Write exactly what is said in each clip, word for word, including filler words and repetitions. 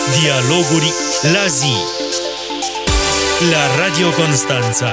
Dialoguri la zi la Radio Constanța.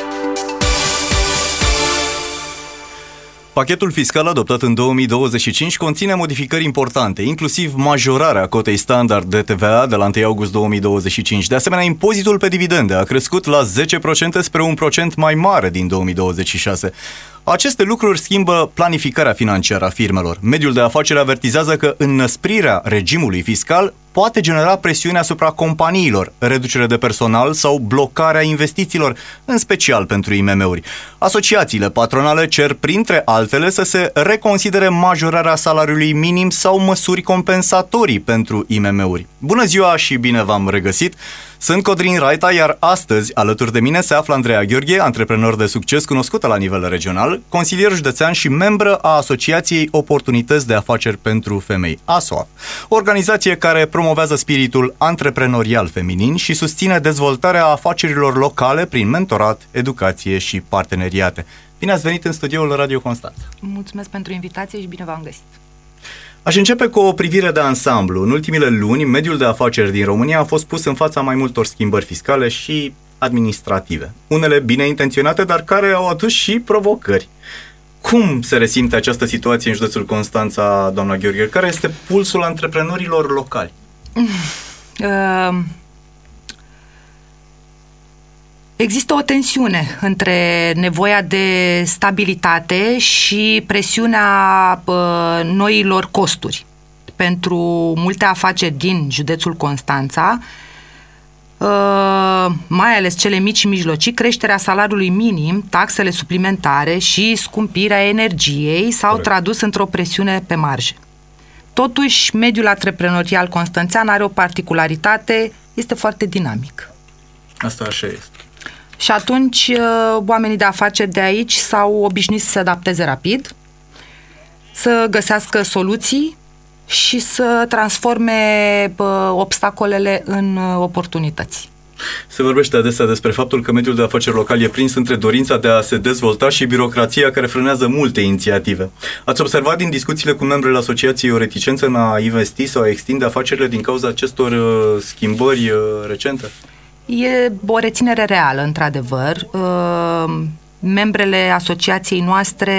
Pachetul fiscal adoptat în două mii douăzeci și cinci conține modificări importante, inclusiv majorarea cotei standard de T V A de la întâi august două mii douăzeci și cinci. De asemenea, impozitul pe dividende a crescut la zece la sută spre un procent mai mare din două mii douăzeci și șase. Aceste lucruri schimbă planificarea financiară a firmelor. Mediul de afaceri avertizează că înnăsprirea regimului fiscal poate genera presiune asupra companiilor, reducere de personal sau blocarea investițiilor, în special pentru I M M-uri. Asociațiile patronale cer, printre altele, să se reconsidere majorarea salariului minim sau măsuri compensatorii pentru I M M-uri. Bună ziua și bine v-am regăsit! Sunt Codrin Raita, iar astăzi, alături de mine, se află Andreea Gheorghe, antreprenor de succes cunoscută la nivel regional, consilier județean și membră a Asociației Oportunități de Afaceri pentru Femei, A S O A F, organizație care promovează spiritul antreprenorial feminin și susține dezvoltarea afacerilor locale prin mentorat, educație și parteneriate. Bine ați venit în studioul Radio Constanța! Mulțumesc pentru invitație și bine v-am găsit! Aș începe cu o privire de ansamblu. În ultimele luni, mediul de afaceri din România a fost pus în fața mai multor schimbări fiscale și administrative. Unele bine intenționate, dar care au adus și provocări. Cum se resimte această situație în județul Constanța, doamna Gheorghe? Care este pulsul antreprenorilor locali? Uh, există o tensiune între nevoia de stabilitate și presiunea uh, noilor costuri. Pentru multe afaceri din județul Constanța, uh, mai ales cele mici și mijlocii, creșterea salariului minim, taxele suplimentare și scumpirea energiei s-au Corect. tradus într-o presiune pe marge. Totuși, mediul antreprenorial constanțean are o particularitate, este foarte dinamic. Asta așa este. Și atunci, oamenii de afaceri de aici s-au obișnuit să se adapteze rapid, să găsească soluții și să transforme obstacolele în oportunități. Se vorbește adesea despre faptul că mediul de afaceri local e prins între dorința de a se dezvolta și birocrația care frânează multe inițiative. Ați observat din discuțiile cu membrele asociației o reticență în a investi sau a extinde afacerile din cauza acestor uh, schimbări uh, recente? E o reținere reală, într-adevăr. Uh, membrele asociației noastre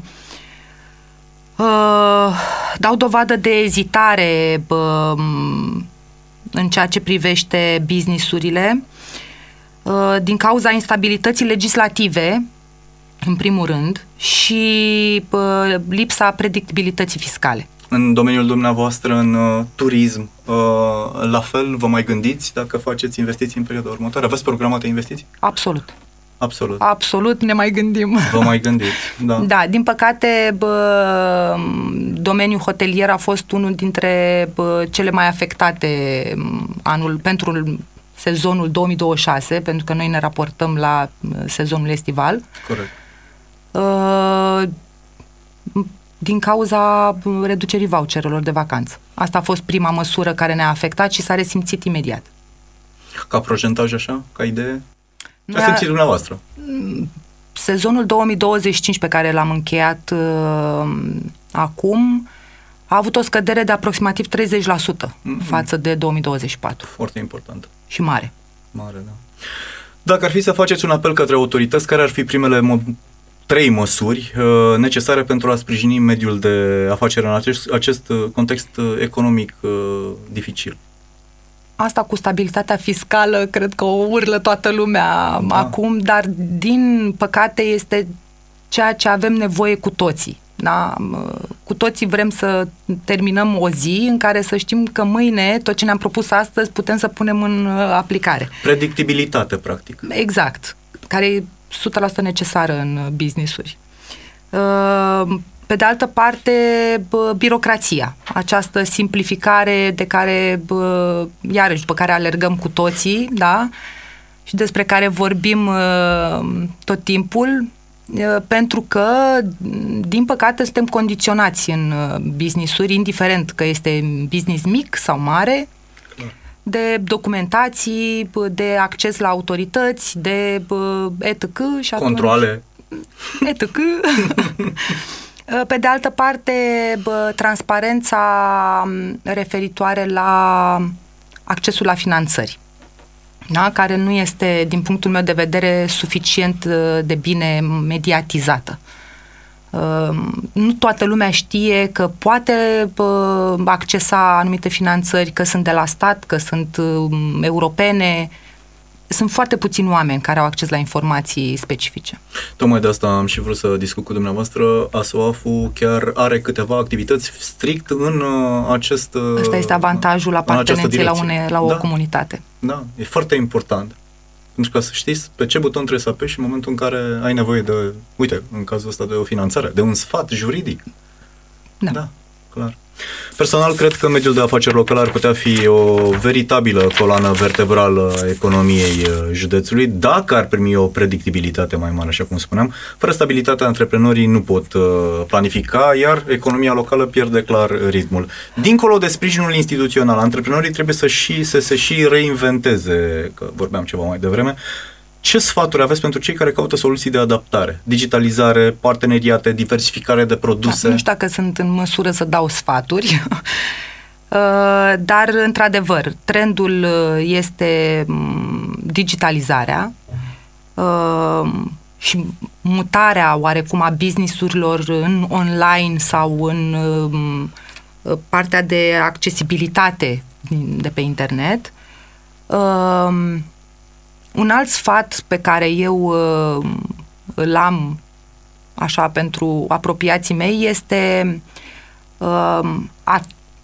uh, dau dovadă de ezitare uh, în ceea ce privește business-urile, din cauza instabilității legislative, în primul rând, și lipsa predictibilității fiscale. În domeniul dumneavoastră, în uh, turism, uh, la fel, vă mai gândiți dacă faceți investiții în perioada următoare? Aveți programate investiții? Absolut. Absolut. Absolut, ne mai gândim. Vă mai gândiți, da. Da, din păcate, bă, domeniul hotelier a fost unul dintre bă, cele mai afectate anul pentru sezonul două mii douăzeci și șase, pentru că noi ne raportăm la sezonul estival. Corect. Uh, din cauza reducerii voucherelor de vacanță. Asta a fost prima măsură care ne-a afectat și s-a resimțit imediat. Ca procentaj așa, ca idee? Ce ați simțit dumneavoastră? Sezonul două mii douăzeci și cinci pe care l-am încheiat uh, acum a avut o scădere de aproximativ treizeci la sută mm-hmm. față de două mii douăzeci și patru. Foarte important. Și mare. Mare, da. Dacă ar fi să faceți un apel către autorități, care ar fi primele mo- trei măsuri uh, necesare pentru a sprijini mediul de afaceri în acest, acest context economic uh, dificil? Asta cu stabilitatea fiscală, cred că o urlă toată lumea da. acum, dar din păcate este ceea ce avem nevoie cu toții. Da? Cu toții vrem să terminăm o zi în care să știm că mâine tot ce ne-am propus astăzi putem să punem în aplicare. Predictibilitate, practic. Exact, care e o sută la sută necesară în business-uri. Pe de altă parte, birocrația, această simplificare de care, iarăși, după care alergăm cu toții, da? Și despre care vorbim tot timpul, pentru că, din păcate, suntem condiționați în business-uri, indiferent că este business mic sau mare, de documentații, de acces la autorități, de et cetera. Și atunci, controale. et cetera. Pe de altă parte, transparența referitoare la accesul la finanțări, da? Care nu este, din punctul meu de vedere, suficient de bine mediatizată. Nu toată lumea știe că poate accesa anumite finanțări, că sunt de la stat, că sunt europene. Sunt foarte puțini oameni care au acces la informații specifice. Tocmai de asta am și vrut să discut cu dumneavoastră. A S O A F-ul chiar are câteva activități strict în acest... Ăsta este avantajul apartenenței la, une, la o da. comunitate. Da, e foarte important. Pentru că să știți pe ce buton trebuie să apeși în momentul în care ai nevoie de, uite, în cazul ăsta de o finanțare, de un sfat juridic. Da, da, clar. Personal, cred că mediul de afaceri local ar putea fi o veritabilă coloană vertebrală a economiei județului, dacă ar primi o predictibilitate mai mare, așa cum spuneam. Fără stabilitate, antreprenorii nu pot planifica, iar economia locală pierde clar ritmul. Dincolo de sprijinul instituțional, antreprenorii trebuie să, și, să se și reinventeze, că vorbeam ceva mai devreme. Ce sfaturi aveți pentru cei care caută soluții de adaptare? Digitalizare, parteneriate, diversificare de produse? Da, nu știu dacă sunt în măsură să dau sfaturi, dar, într-adevăr, trendul este digitalizarea și mutarea oarecum a business-urilor în online sau în partea de accesibilitate de pe internet. Un alt sfat pe care eu uh, îl am așa pentru apropiații mei este uh, a,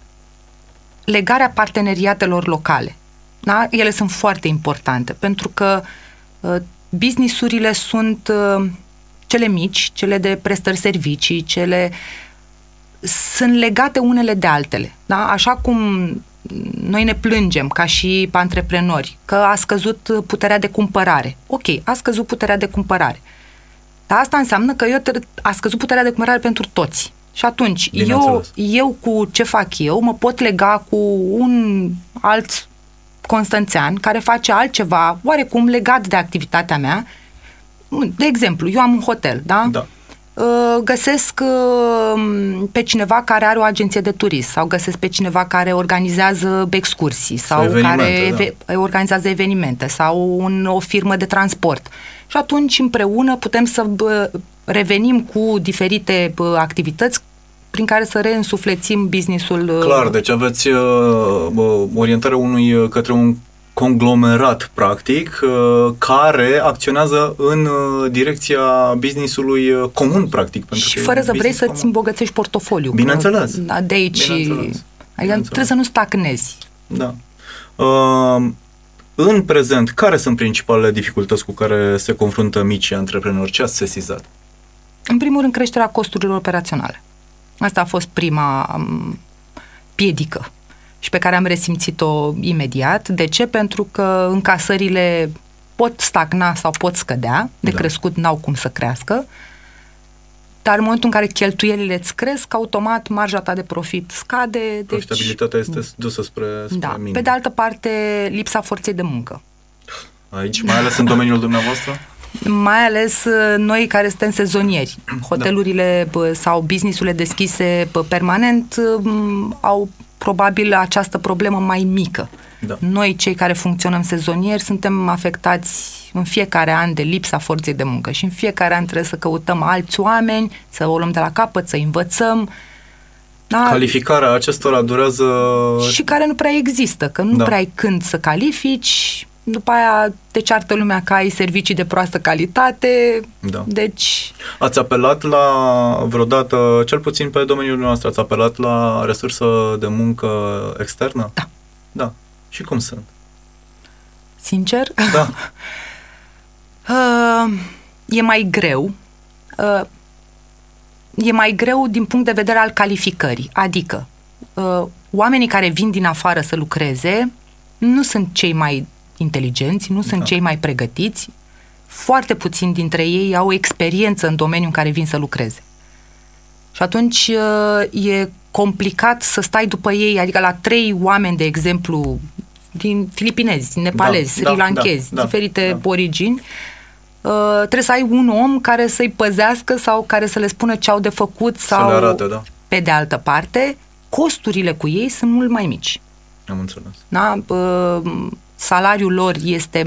legarea parteneriatelor locale. Da? Ele sunt foarte importante pentru că uh, business-urile sunt uh, cele mici, cele de prestări servicii, cele sunt legate unele de altele. Da? Așa cum noi ne plângem ca și antreprenori că a scăzut puterea de cumpărare. Ok, a scăzut puterea de cumpărare. Dar asta înseamnă că eu a scăzut puterea de cumpărare pentru toți. Și atunci, eu, eu cu ce fac eu, mă pot lega cu un alt constanțean care face altceva oarecum legat de activitatea mea. De exemplu, eu am un hotel, da? Da. Găsesc pe cineva care are o agenție de turism sau găsesc pe cineva care organizează excursii sau, sau care eve- da. organizează evenimente sau un, o firmă de transport. Și atunci împreună putem să revenim cu diferite activități prin care să reînsuflețim business-ul. Clar, deci aveți uh, orientarea unui către un conglomerat, practic, care acționează în direcția business-ului comun, practic. Pentru și că fără să vrei să-ți comun. îmbogățești portofoliul. Bineînțeles. Că, de aici, Bineînțeles. Adică Bineînțeles. trebuie să nu stagnezi. Da. Uh, în prezent, care sunt principalele dificultăți cu care se confruntă micii antreprenori? Ce ați sesizat? În primul rând, creșterea costurilor operaționale. Asta a fost prima um, piedică și pe care am resimțit-o imediat. De ce? Pentru că încasările pot stagna sau pot scădea, de da. crescut n-au cum să crească, dar în momentul în care cheltuielile îți cresc, automat marja ta de profit scade. Profitabilitatea deci, este dusă spre, spre da. minim. Pe de altă parte, lipsa forței de muncă. Aici, mai ales în domeniul dumneavoastră? Mai ales noi care suntem sezonieri. Hotelurile da. sau business-urile deschise permanent au probabil această problemă mai mică. Da. Noi, cei care funcționăm sezonieri, suntem afectați în fiecare an de lipsa forței de muncă și în fiecare an trebuie să căutăm alți oameni, să o luăm de la capăt, să învățăm. Da? Calificarea acestora durează... Și care nu prea există, că nu da. prea ai când să califici, după aia te ceartă lumea că ai servicii de proastă calitate, da. deci... Ați apelat la vreodată, cel puțin pe domeniul nostru, ați apelat la resursă de muncă externă? Da. Da. Și cum sunt? Sincer? Da. uh, e mai greu. Uh, e mai greu din punct de vedere al calificării. Adică, uh, oamenii care vin din afară să lucreze nu sunt cei mai inteligenți, nu sunt da. cei mai pregătiți. Foarte puțini dintre ei au experiență în domeniul în care vin să lucreze. Și atunci uh, e complicat să stai după ei, adică la trei oameni, de exemplu, din filipinezi, nepalezi, da, sri lankezi, da, da, diferite da. origini, uh, trebuie să ai un om care să-i păzească sau care să le spună ce au de făcut sau, să le arate, da. pe de altă parte, costurile cu ei sunt mult mai mici. Am înțeles. Da? Salariul lor este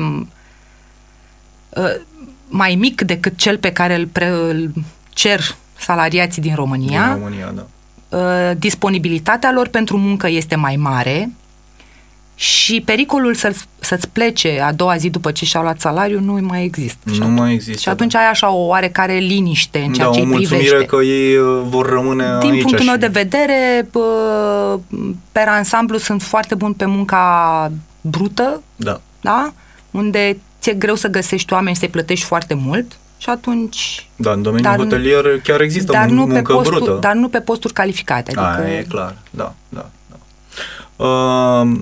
mai mic decât cel pe care îl, pre, îl cer salariații din România. Din România, da. Disponibilitatea lor pentru muncă este mai mare și pericolul să, să-ți plece a doua zi după ce și-au luat salariul nu mai există. Nu și mai atunci, există. Și atunci da. ai așa o oarecare liniște în ceea da, ce îi privește. Da, o mulțumire că ei vor rămâne Din aici. Din punctul și... meu de vedere, pe ansamblu sunt foarte buni pe munca brută, da. Da? Unde ți-e greu să găsești oameni să-i plătești foarte mult. Și atunci... Da, în domeniul dar, hotelier chiar există dar mun- nu muncă pe posturi, brută. Dar nu pe posturi calificate. Adică... A, e clar, da, da. da. Uh,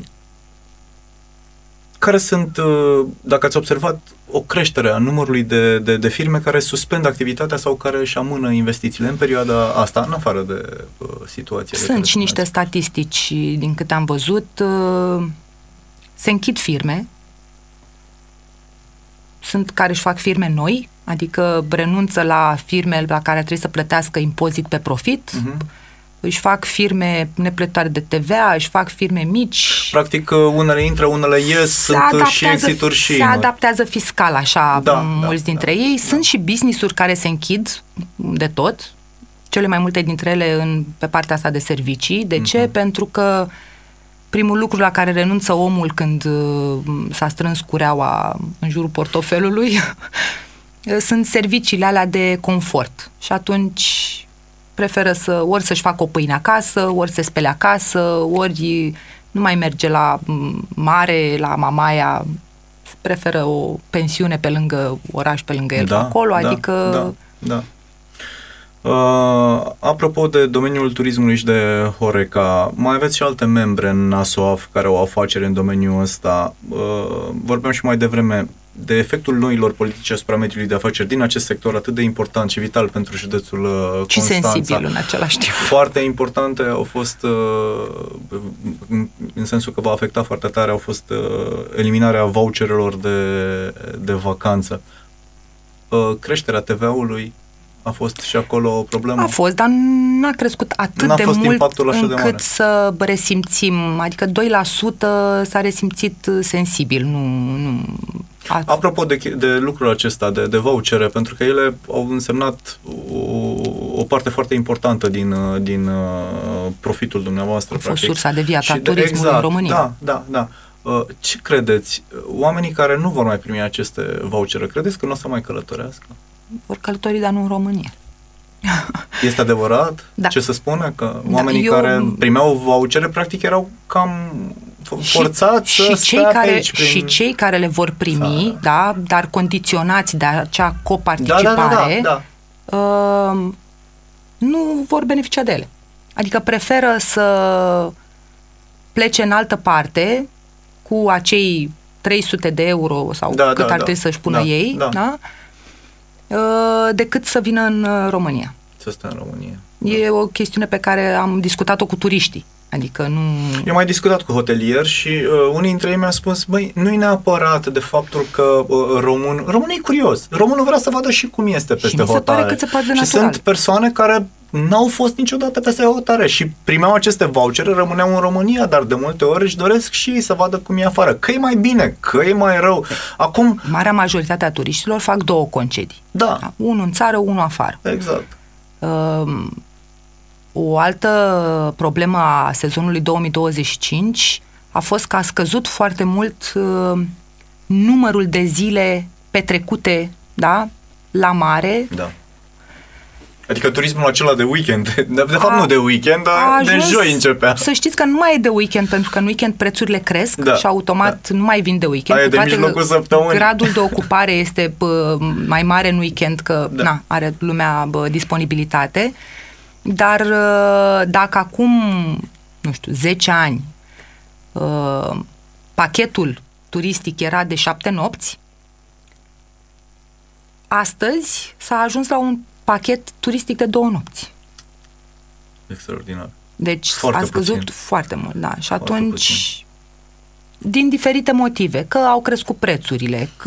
care sunt, uh, dacă ați observat, o creștere a numărului de, de, de firme care suspendă activitatea sau care își amână investițiile în perioada asta, în afară de uh, situația? Sunt și niște statistici, din câte am văzut, uh, se închid firme, sunt care își fac firme noi, adică renunță la firme la care trebuie să plătească impozit pe profit, uh-huh. își fac firme neplătitoare de T V A, își fac firme mici. Practic, unele intră, unele ies, sunt și exituri și... Se adaptează fiscal, așa, da, mulți da, dintre da, ei. da. Sunt și business-uri care se închid de tot, cele mai multe dintre ele în, pe partea asta de servicii. De ce? Uh-huh. Pentru că primul lucru la care renunță omul când uh, s-a strâns cureaua în jurul portofelului sunt serviciile alea de confort. Și atunci preferă să ori să-și facă o pâine acasă, ori să spele acasă, ori nu mai merge la mare, la Mamaia, preferă o pensiune pe lângă oraș, pe lângă el, da, acolo, da, adică... Da, da. Uh, apropo de domeniul turismului și de Horeca, mai aveți și alte membre în NASOAF care au afaceri în domeniul ăsta. Uh, vorbeam și mai devreme de efectul noilor politici asupra mediului de afaceri din acest sector atât de important și vital pentru județul uh, și Constanța. Și sensibil în același timp. Foarte importante au fost, uh, în sensul că va afecta foarte tare, au fost uh, eliminarea voucherelor de, de vacanță. Uh, creșterea T V A-ului a fost și acolo o problemă? A fost, dar n-a crescut atât N-a de fost mult impactul așa încât de mare. să resimțim, adică doi la sută s-a resimțit sensibil, nu... nu a... Apropo de, de lucrul acesta, de, de vouchere, pentru că ele au însemnat o, o parte foarte importantă din, din profitul dumneavoastră. A fost practic. sursa de viață a turismului exact, în România. Da, da, da. Ce credeți? Oamenii care nu vor mai primi aceste vouchere, credeți că nu o să mai călătorească? Vor călători, dar nu în România. Este adevărat? Da. Ce se spune? Că oamenii da, eu... care primeau vouchere, practic, erau cam forțați și, să și cei stea care, aici prin... Și cei care le vor primi, da, dar condiționați de acea coparticipare, da, da, da, da, da. Uh, nu vor beneficia de ele. Adică preferă să plece în altă parte cu acei trei sute de euro sau da, cât da, ar da. trebui să-și pună da, ei, da. Da? Uh, decât să vină în România. Să stea în România. E da. o chestiune pe care am discutat-o cu turiștii. Adică nu... Eu am mai discutat cu hotelieri și uh, unii dintre ei mi-au spus, băi, nu-i neapărat de faptul că uh, român, românul e curios. Românul vrea să vadă și cum este peste și hotare. Se pare cât se poate de și natural. sunt persoane care n-au fost niciodată peste hotare și primeau aceste vouchere, rămâneau în România, dar de multe ori își doresc și ei să vadă cum e afară. Că e mai bine, că e mai rău. Acum... Marea majoritate a turiștilor fac două concedii. Da. da? Unul în țară, unul afară. Exact. Uh, O altă problemă a sezonului două mii douăzeci și cinci a fost că a scăzut foarte mult uh, numărul de zile petrecute, da, la mare. Da. Adică turismul acela de weekend, de, de fapt a, nu de weekend, dar de joi începea. Să știți că nu mai e de weekend, pentru că în weekend prețurile cresc da, și automat da. nu mai vin de weekend. Aia de mijlocul săptămânii. Gradul de ocupare este bă, mai mare în weekend, că da. na, are lumea bă, disponibilitate. Dar dacă acum, nu știu, zece ani pachetul turistic era de șapte nopți, astăzi s-a ajuns la un pachet turistic de două nopți. Extraordinar. Deci foarte a scăzut puțin. foarte mult, da. Și foarte atunci, puțin. din diferite motive, că au crescut prețurile, că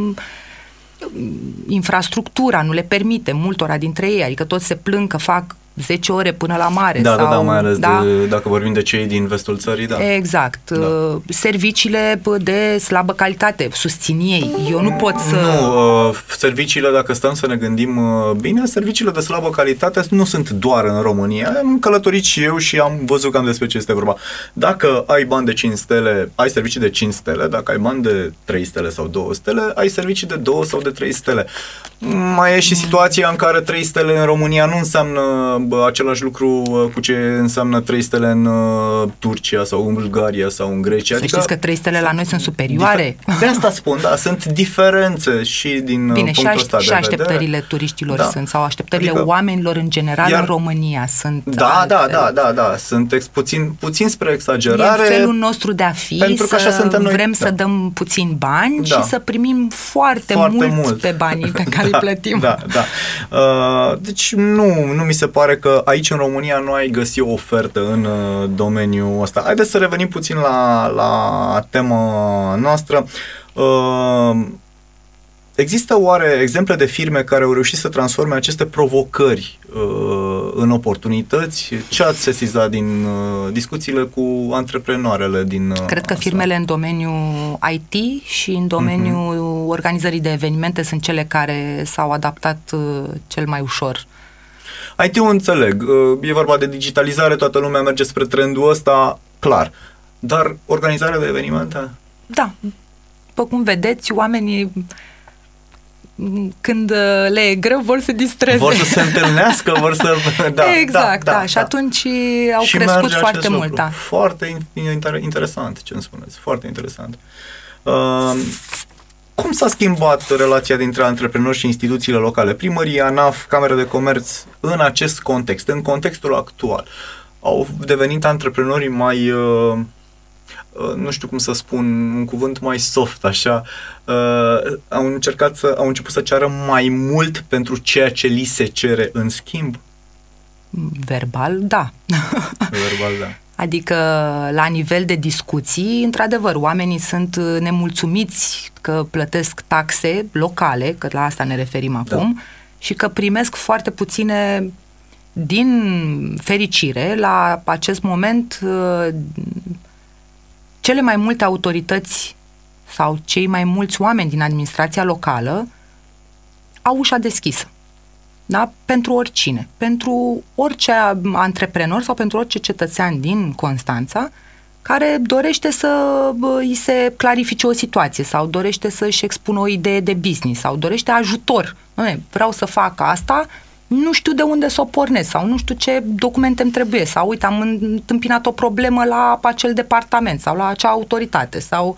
infrastructura nu le permite multora dintre ei, adică toți se plâng că fac zece ore până la mare. Da, sau, da, da, mai ales da? De, dacă vorbim de cei din vestul țării, da. Exact. Da. Serviciile de slabă calitate, susțin ei. Eu nu pot să... Nu, serviciile, dacă stăm să ne gândim bine, serviciile de slabă calitate nu sunt doar în România. Am călătorit și eu și am văzut cam despre ce este vorba. Dacă ai bani de cinci stele, ai servicii de cinci stele, dacă ai bani de trei stele sau două stele, ai servicii de două sau de trei stele. Mai e și situația în care trei stele în România nu înseamnă bă, același lucru cu ce înseamnă trei stele în uh, Turcia sau în Bulgaria sau în Grecia. Să adică, știți că trei stele la noi sunt superioare. Difer- de asta spun, da, sunt diferențe și din Bine, punctul și, ăsta aș- și de așteptările vedere. turiștilor Da. sunt, sau așteptările Adică, oamenilor în general iar, în România sunt Da, da, altfel. da, da, da, sunt ex, puțin, puțin spre exagerare. E felul nostru de a fi, pentru că să așa suntem noi. vrem Da. să dăm puțin bani Da. și să primim foarte, Foarte mult, mult pe banii pe care da, îi plătim. Da, da. Uh, deci nu, nu mi se pare că aici în România nu ai găsi o ofertă în uh, domeniul ăsta. Haideți să revenim puțin la, la tema noastră. Uh, Există oare exemple de firme care au reușit să transforme aceste provocări uh, în oportunități? Ce ați sesizat din uh, discuțiile cu antreprenoarele din uh, Cred că asta? firmele în domeniul I T și în domeniul uh-huh. organizării de evenimente sunt cele care s-au adaptat uh, cel mai ușor. I T-ul înțeleg, uh, e vorba de digitalizare, toată lumea merge spre trendul ăsta, clar. Dar organizarea de evenimente? Da. După cum vedeți, oamenii când le e greu, vor să se distreze. Vor să se întâlnească, vor să... Da, exact, da, da, da. și da. atunci au și crescut foarte mult. lucru. Da. Foarte interesant ce îmi spuneți, foarte interesant. Uh, cum s-a schimbat relația dintre antreprenori și instituțiile locale? Primăria, A N A F, Camera de Comerț, în acest context, în contextul actual, au devenit antreprenorii mai... Uh, nu știu cum să spun, un cuvânt mai soft, așa, uh, au încercat să, au început să ceară mai mult pentru ceea ce li se cere în schimb? Verbal, da. Verbal, da. Adică, la nivel de discuții, într-adevăr, oamenii sunt nemulțumiți că plătesc taxe locale, că la asta ne referim acum, da. și că primesc foarte puține, din fericire, la acest moment, cele mai multe autorități sau cei mai mulți oameni din administrația locală au ușa deschisă. Da? Pentru oricine. Pentru orice antreprenor sau pentru orice cetățean din Constanța care dorește să îi se clarifice o situație sau dorește să-și expună o idee de business sau dorește ajutor. Vreau să fac asta, nu știu de unde să o pornesc sau nu știu ce documente îmi trebuie sau uite, am întâmpinat o problemă la acel departament sau la acea autoritate sau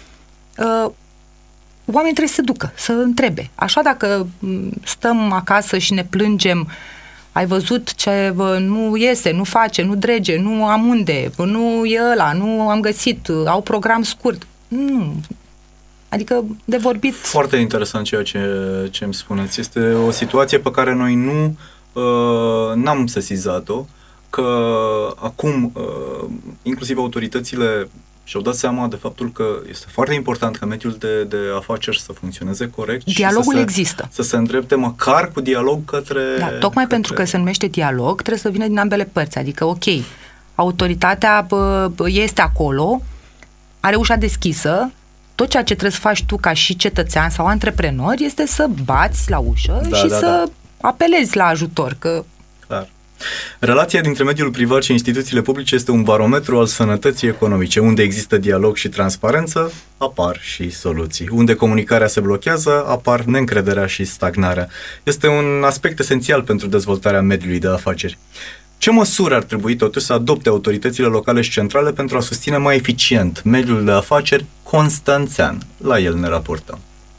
uh, oamenii trebuie să se ducă, să întrebe. Așa dacă stăm acasă și ne plângem, ai văzut ce bă, nu iese, nu face, nu drege, nu am unde, bă, nu e ăla, nu am găsit, au program scurt. Nu. Adică de vorbit... Foarte interesant ceea ce, ce îmi spuneți. Este o situație pe care noi nu uh, n-am sesizat-o, că acum uh, inclusiv autoritățile și-au dat seama de faptul că este foarte important ca mediul de, de afaceri să funcționeze corect. Dialogul și să se, există. Să se îndrepte măcar cu dialog către... Da, tocmai către... pentru că se numește dialog, trebuie să vină din ambele părți. Adică, ok, autoritatea bă, este acolo, are ușa deschisă, tot ceea ce trebuie să faci tu ca și cetățean sau antreprenor este să bați la ușă da, și da, să da. apelezi la ajutor, că... Clar. Relația dintre mediul privat și instituțiile publice este un barometru al sănătății economice. Unde există dialog și transparență, apar și soluții. Unde comunicarea se blochează, apar neîncrederea și stagnarea. Este un aspect esențial pentru dezvoltarea mediului de afaceri. Ce măsuri ar trebui totuși să adopte autoritățile locale și centrale pentru a susține mai eficient mediul de afaceri constanțean? La el ne raportăm.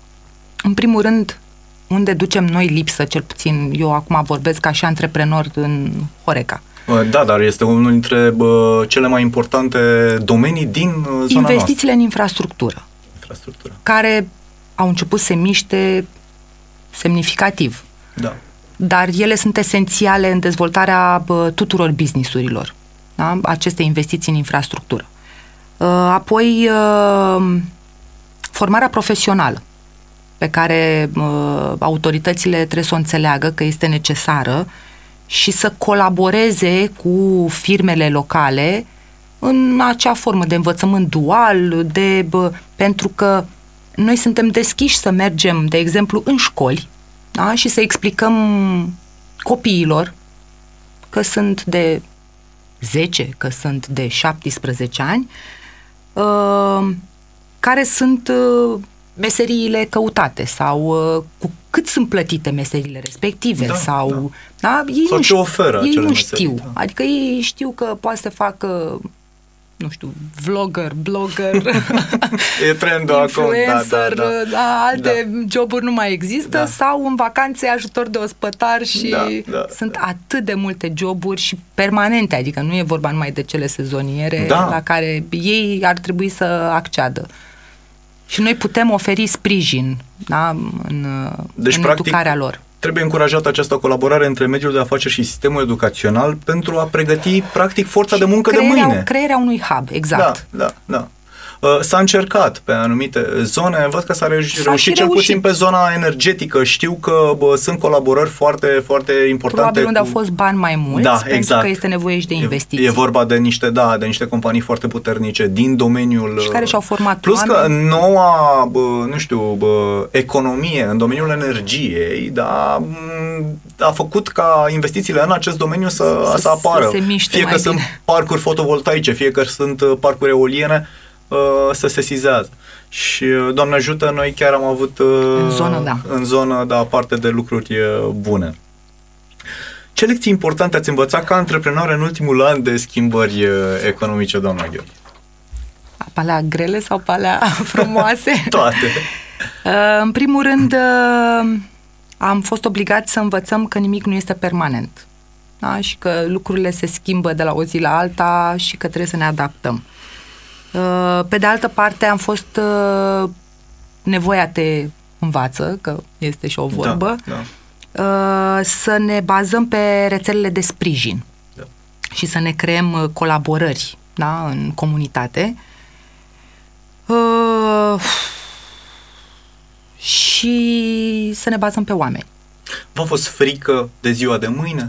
În primul rând, unde ducem noi lipsă, cel puțin eu acum vorbesc ca și antreprenor în Horeca. Da, dar este unul dintre bă, cele mai importante domenii din zona noastră. Investițiile în infrastructură. Infrastructură. Care au început să se miște semnificativ. Da. Dar ele sunt esențiale în dezvoltarea bă, tuturor business-urilor. Da? Aceste investiții în infrastructură. Apoi, formarea profesională, pe care uh, autoritățile trebuie să o înțeleagă că este necesară și să colaboreze cu firmele locale în acea formă de învățământ dual, de, bă, pentru că noi suntem deschiși să mergem, de exemplu, în școli, da? Și să explicăm copiilor că sunt de zece, că sunt de șaptesprezece ani, uh, care sunt uh, meseriile căutate sau uh, cu cât sunt plătite meseriile respective, da, sau, da. Da? Ei sau nu, ce oferă ei nu meserii, știu. Da. Adică ei știu că poate să facă, nu știu, vlogger, blogger, e trendul acum, influencer, da, da, da. Da, alte da. joburi nu mai există, Da. sau în vacanțe ajutor de ospătar și Da, da, sunt da. atât de multe joburi și permanente, adică nu e vorba numai de cele sezoniere, Da. la care ei ar trebui să acceadă. Și noi putem oferi sprijin, da, în, deci, în practic, educarea lor. Trebuie încurajată această colaborare între mediul de afaceri și sistemul educațional pentru a pregăti, practic, forța Și de muncă crearea, de mâine. Crearea unui hub, exact. Da, da, da. S-a încercat pe anumite zone, văd că s-a reușit, S-a reușit și cel reușit. puțin pe zona energetică. Știu că bă, sunt colaborări foarte, foarte importante. Probabil unde cu... au fost bani mai mulți, da, pentru exact. că este nevoie și de investiții. E, e vorba de niște, da, de niște companii foarte puternice din domeniul... Și care și-au format Plus oameni. că noua, bă, nu știu, bă, economie în domeniul energiei, da, a făcut ca investițiile în acest domeniu să, să, să apară. Să se miște fie mai că bine. sunt parcuri fotovoltaice, fie că sunt parcuri eoliene, să se sesizează. Și, Doamne ajută, noi chiar am avut în zonă, da. în zonă, da, parte de lucruri bune. Ce lecții importante ați învățat ca antreprenor în ultimul an de schimbări economice, doamna Gheorghe? Pe alea grele sau pe alea frumoase? Toate. În primul rând, am fost obligați să învățăm că nimic nu este permanent. Da? Și că lucrurile se schimbă de la o zi la alta și că trebuie să ne adaptăm. Pe de altă parte, am fost nevoia te învață, că este și o vorbă, da, da. să ne bazăm pe rețelele de sprijin, da. Și să ne creăm colaborări, da, în comunitate. Și să ne bazăm pe oameni. V-a fost frică de ziua de mâine?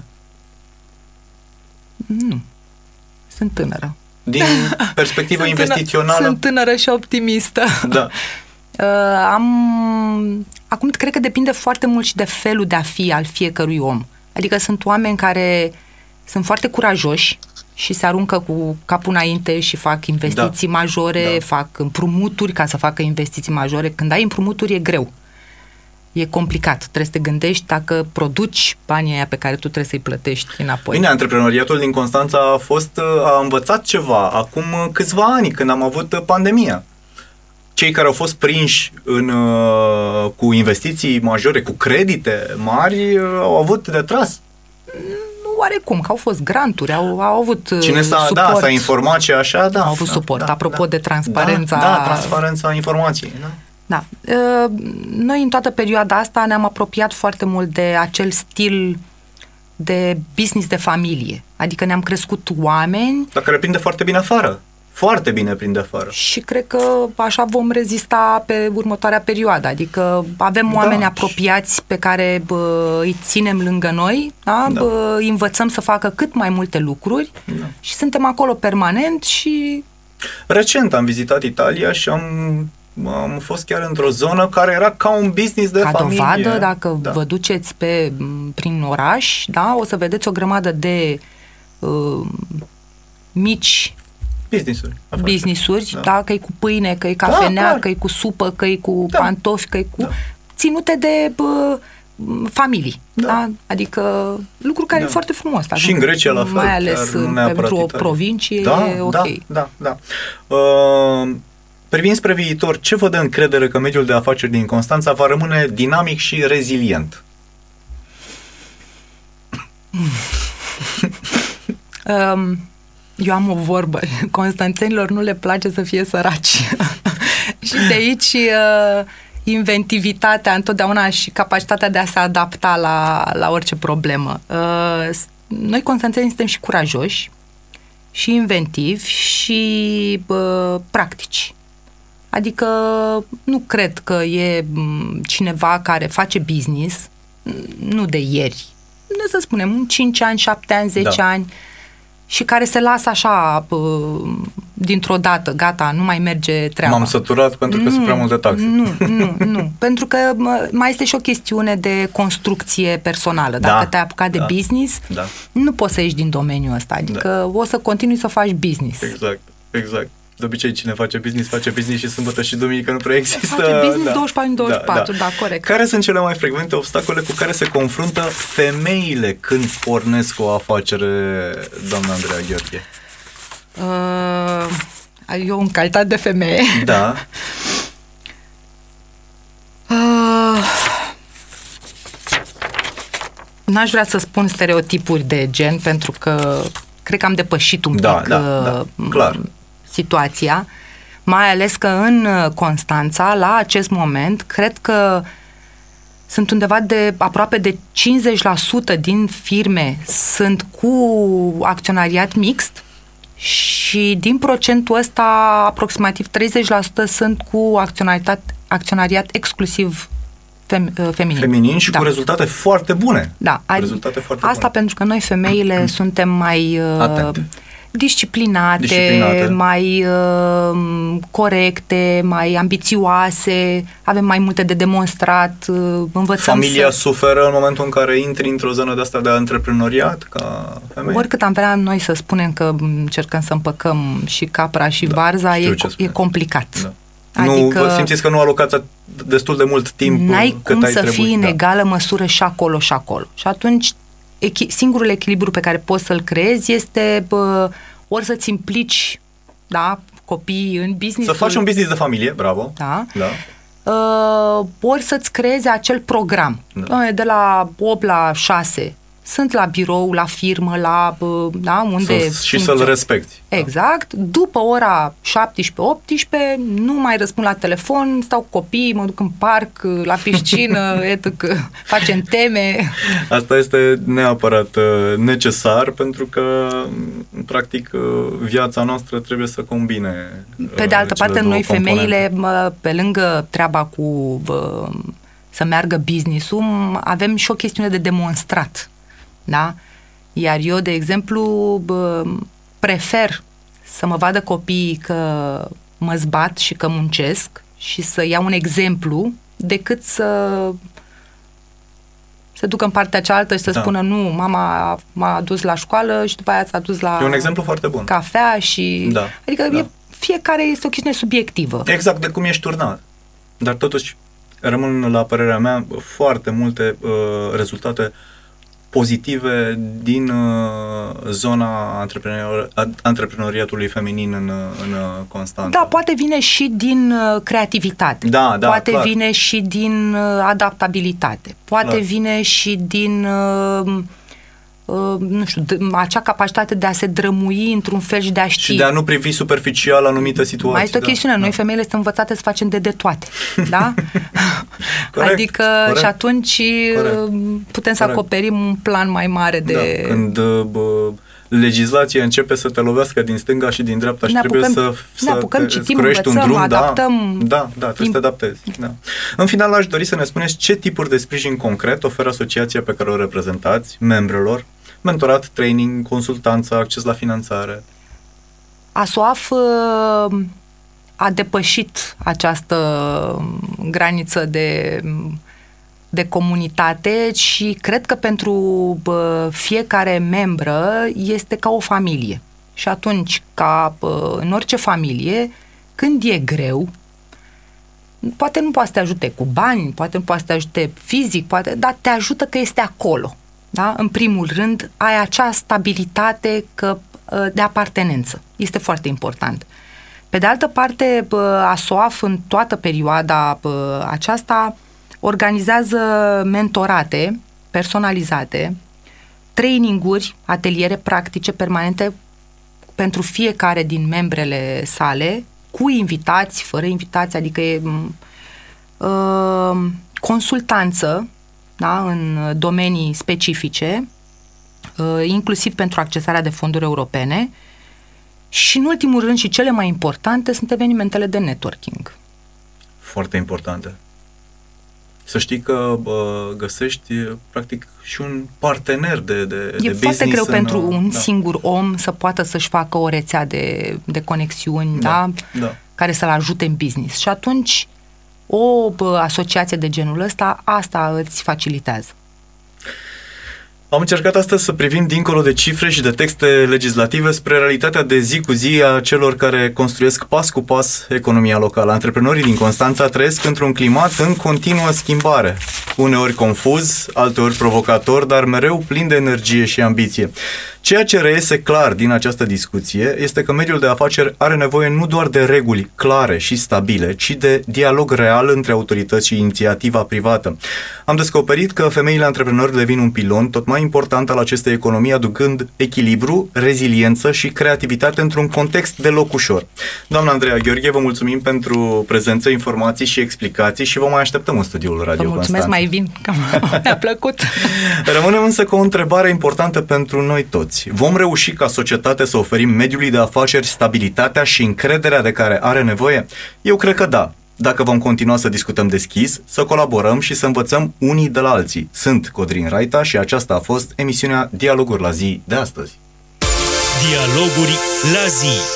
Nu. Sunt tânără. Din perspectivă sunt investițională? Tânără, sunt tânără și optimistă. Da. Uh, am... Acum cred că depinde foarte mult și de felul de a fi al fiecărui om. Adică sunt oameni care sunt foarte curajoși și se aruncă cu capul înainte și fac investiții da. majore, da. fac împrumuturi ca să facă investiții majore. Când ai împrumuturi e greu. E complicat. Trebuie să te gândești dacă produci banii aia pe care tu trebuie să-i plătești înapoi. Bine, antreprenoriatul din Constanța a fost, a învățat ceva acum câțiva ani, când am avut pandemia. Cei care au fost prinși în, cu investiții majore, cu credite mari, au avut de tras. Nu oarecum, că au fost granturi, au, au avut Cine s-a, suport. da, s-a informat și așa, da. Au avut da, suport. Da, Apropo da, de transparența... Da, da, transparența informației, da. Da. Noi în toată perioada asta ne-am apropiat foarte mult de acel stil de business de familie. Adică ne-am crescut oameni... Dar care prinde foarte bine afară. Foarte bine prinde afară. Și cred că așa vom rezista pe următoarea perioadă. Adică avem oameni da. apropiați pe care bă, îi ținem lângă noi, da? Da. Bă, îi învățăm să facă cât mai multe lucruri da. și suntem acolo permanent și... Recent am vizitat Italia și am... am fost chiar într-o zonă care era ca un business de ca familie. Ca dovadă, dacă da. vă duceți pe, prin oraș, da, o să vedeți o grămadă de uh, mici business-uri. business-uri, da. da, că e cu pâine, că e cafenea, da, că e cu supă, că e cu da. pantofi, că e cu... Da. ținute de bă, familii. Da. Da? Adică lucru care da. e foarte frumos. Și în Grecia la fel. Mai ales pentru o provincie da, e ok. Da, da, da. Uh, privind spre viitor, ce vă dă încredere că mediul de afaceri din Constanța va rămâne dinamic și rezilient? um, eu am o vorbă. Constanțenilor nu le place să fie săraci. Și de aici uh, inventivitatea întotdeauna și capacitatea de a se adapta la, la orice problemă. Uh, noi constanțenii suntem și curajoși, și inventivi, și uh, practici. Adică nu cred că e cineva care face business, nu de ieri, să spunem, în cinci ani, șapte ani, zece Da. ani, și care se lasă așa dintr-o dată, gata, nu mai merge treaba. M-am săturat pentru că nu, sunt prea multe taxe. Nu, nu, nu. Pentru că mai este și o chestiune de construcție personală. Dacă Da, te-ai apucat da, de business, da. nu poți să ieși din domeniul ăsta. Adică da. o să continui să faci business. Exact, exact. De obicei, cine face business, face business și sâmbătă și duminică nu prea există. Face business da. douăzeci și patru douăzeci și patru, da, da. da, corect. Care sunt cele mai frecvente obstacole cu care se confruntă femeile când pornesc o afacere, doamna Andreea Gheorghe? Uh, eu, în calitate de femeie... Da. uh, n-aș vrea să spun stereotipuri de gen, pentru că cred că am depășit un da, pic da, da, clar. situația, mai ales că în Constanța, la acest moment, cred că sunt undeva de aproape de cincizeci la sută din firme sunt cu acționariat mixt și din procentul ăsta aproximativ treizeci la sută sunt cu acționariat, acționariat exclusiv fem, feminin. Feminin și da. cu rezultate foarte bune. Da, rezultate foarte asta bune. Pentru că noi femeile mm. suntem mai uh, disciplinate, disciplinate, mai uh, corecte, mai ambițioase, avem mai multe de demonstrat, uh, învățăm Familia să... suferă în momentul în care intri într-o zonă de asta de antreprenoriat ca femeie? Oricât am vrea noi să spunem că încercăm să împăcăm și capra și da, varza, e, e complicat. Da. Adică nu simțiți că nu alocați destul de mult timp n-ai cât cum ai să trebui. fii în da. egală măsură și acolo și acolo. Și atunci echi- singurul echilibru pe care poți să-l creezi este bă, ori să-ți implici, da, copiii în business. Să faci un business de familie, bravo. Da. da. Uh, ori să-ți creezi acel program. Da. De la opt la șase sunt la birou, la firmă, la da, unde... Să, și să-l respecti. Exact. După ora șaptesprezece optsprezece nu mai răspund la telefon, stau cu copiii, mă duc în parc, la piscină, etic, facem teme. Asta este neapărat necesar, pentru că, practic, viața noastră trebuie să combine. Pe de altă parte, noi femeile, componente. pe lângă treaba cu să meargă business-ul, avem și o chestiune de demonstrat. Da? Iar eu, de exemplu, bă, prefer să mă vadă copiii că mă zbat și că muncesc și să iau un exemplu decât să se ducă în partea cealaltă și să da. spună nu, mama m-a dus la școală și după aia s-a dus la e un exemplu foarte bun. cafea și... Da. Adică da. E, fiecare este o chestiune subiectivă. Exact, de cum ești turnat. Dar totuși rămân, la părerea mea, foarte multe uh, rezultate pozitive din uh, zona antreprenori- antreprenoriatului feminin în, în uh, Constanța. Da, poate vine și din uh, creativitate. Da, da, poate clar. vine și din uh, adaptabilitate. Poate clar. vine și din uh, uh, nu știu, d- acea capacitate de a se drămui într-un fel și de a ști. Și de a nu privi superficial anumite situații. Mai este o chestiune, da, noi da. femeile suntem învățate să facem de de toate. Da? Corect, adică corect, și atunci corect, putem să corect. acoperim un plan mai mare de... Da, când bă, legislația începe să te lovească din stânga și din dreapta și ne trebuie apucăm, să, ne să apucăm, te citim, scroiești învățăm, un drum. adaptăm. Da, da, da trebuie să te adaptezi. Da. În final, aș dori să ne spuneți ce tipuri de sprijin concret oferă asociația pe care o reprezentați membrelor: mentorat, training, consultanță, acces la finanțare. ASOAF a depășit această graniță de, de comunitate și cred că pentru bă, fiecare membră este ca o familie. Și atunci, ca bă, în orice familie, când e greu, poate nu poate să te ajute cu bani, poate nu poate să te ajute fizic, poate, dar te ajută că este acolo. Da? În primul rând, ai acea stabilitate că, de apartenență. Este foarte important. Pe de altă parte, ASOAF în toată perioada aceasta organizează mentorate personalizate, traininguri, ateliere practice permanente pentru fiecare din membrele sale, cu invitați, fără invitați, adică e uh, consultanță, da, în domenii specifice, uh, inclusiv pentru accesarea de fonduri europene. Și în ultimul rând și cele mai importante sunt evenimentele de networking. Foarte importante. Să știi că bă, găsești practic și un partener de, de, e de business. E foarte greu în, pentru un da. singur om să poată să-și facă o rețea de, de conexiuni, da, da, da, care să-l ajute în business. Și atunci o bă, asociație de genul ăsta, asta îți facilitează. Am încercat astăzi să privim dincolo de cifre și de texte legislative spre realitatea de zi cu zi a celor care construiesc pas cu pas economia locală. Antreprenorii din Constanța trăiesc într-un climat în continuă schimbare. Uneori confuz, alteori provocator, dar mereu plin de energie și ambiție. Ceea ce reiese clar din această discuție este că mediul de afaceri are nevoie nu doar de reguli clare și stabile, ci de dialog real între autorități și inițiativa privată. Am descoperit că femeile antreprenori devin un pilon tot mai important al acestei economii, aducând echilibru, reziliență și creativitate într-un context deloc ușor. Doamna Andreea Gheorghe, vă mulțumim pentru prezență, informații și explicații și vă mai așteptăm în studiul Radio Constanța. Vă mulțumesc, mai vin, că mi-a plăcut. Rămânem însă cu o întrebare importantă pentru noi toți. Vom reuși ca societate să oferim mediului de afaceri stabilitatea și încrederea de care are nevoie? Eu cred că da. Dacă vom continua să discutăm deschis, să colaborăm și să învățăm unii de la alții. Sunt Codrin Raita și aceasta a fost emisiunea Dialoguri la zi de astăzi. Dialoguri la zi.